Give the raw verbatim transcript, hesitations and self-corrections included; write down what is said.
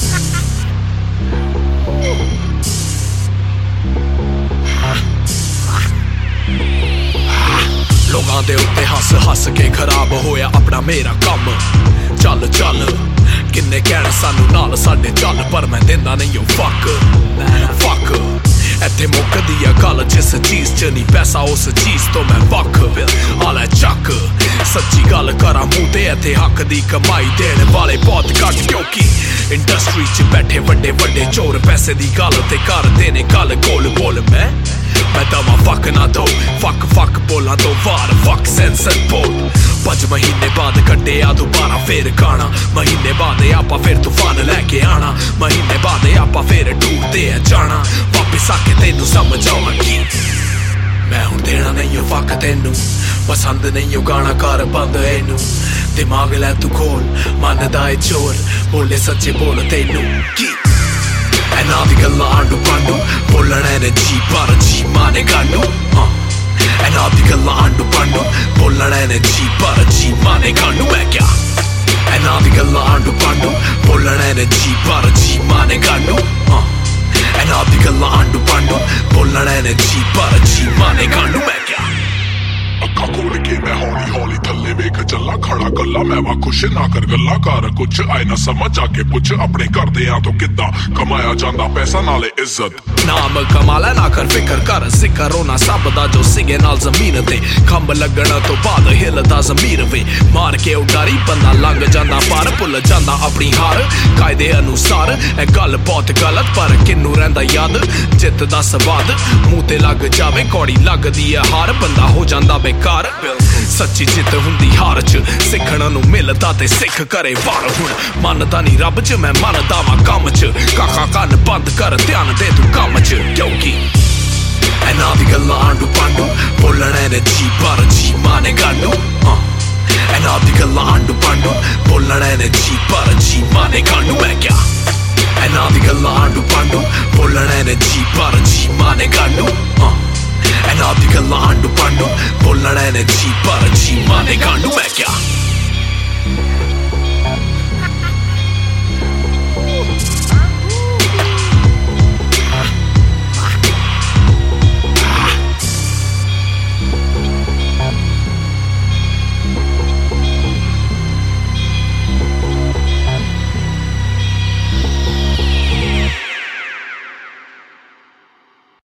लोगां दे उत्ते हस हस के खराब होया अपना मेरा कम चल चल किन्ने कहना सानू नाल साडे चल पर मैं देंदा नहीं ओ फक फक इत्थे मुकदी आ गल जिस चीज च नहीं पैसा उस चीज तो मैं वख आले चक सच्ची गल करा मूंह ते इत्थे हक दी कमाई देने वाले बहुत घट क्योंकि इंडस्ट्री च बैठे वड्डे वड्डे चोर पैसे दी गल ते कर देने गल गोल बोल मैं मैं दवा फक ना दो फक फक बोला दो वार फक सेंसर बोल पांच महीने बाद कट्टिया दोबारा फिर गाना महीने बाद आपा फिर तूफान लैके आना महीने बाद आपा फिर टूरते है जाना वापिस आके तेनू समझ आवांगी मैं हुण देना नहीं हो फक तेनू पसंद नहीं हो गाना कर बंद एनू दिमाग लै तू खोल मनदा ए चोर बोले सच्चे बोल तेनू की एना दी गल्लां आंडू पांडू बोलना ने जी पर जी माने गांडू एना दी गल्लां आंडू पांडू बोलना ने जी पर जी माने गांडू है क्या एना दी गल्लां आंडू पांडू बोलना ने जी पर जी माने गांडू एना दी गल्लां आंडू पांडू बोलना ने जी पर जी माने गांडू है क्या अखा खोल के मैं हौली हौली थल्ले वेख चला खड़ा गल्ला मैं वा खुश ना कर गल्ला कर कुछ आए ना समझ आके पुछ अपने घर दे आ तो किद्दां कमाया जांदा पैसा नाले इज्जत नाम कमाला ना कर फिकर कर सिकर होना सब दा जो सिगे नाल जमीन ते खंब लगण तो बाद हिलदा जमीर वे मार के उडारी बंदा लंघ जांदा पार भुल जांदा अपनी हार कायदे अनुसार ए गल बहुत गलत पर किन्नू रहिंदा याद जित दा स्वाद मूंह ते लग जावे कौड़ी लगदी है हार बंदा हो जांदा बेकार सच्ची जित हुंदी हार च सिखण नूं मिलदा ते सिख करे वार हुण मनदा नहीं रब च मैं मनदा वां कम च काका कन बंद कर ध्यान दे तू कम च क्योंकि एना दी गल्लां आंडू पांडू बोलना ने जी पर जी माने गांडू एना दी गल्लां आंडू पांडू बोलना ने जी पर जी माने गांडू है क्या एना दी गल्लां आंडू पांडू बोलना ने जी पर जी माने गांडू एना दी गल्लां आंडू पांडू बोलना ने जी पर जी माने गांडू है क्या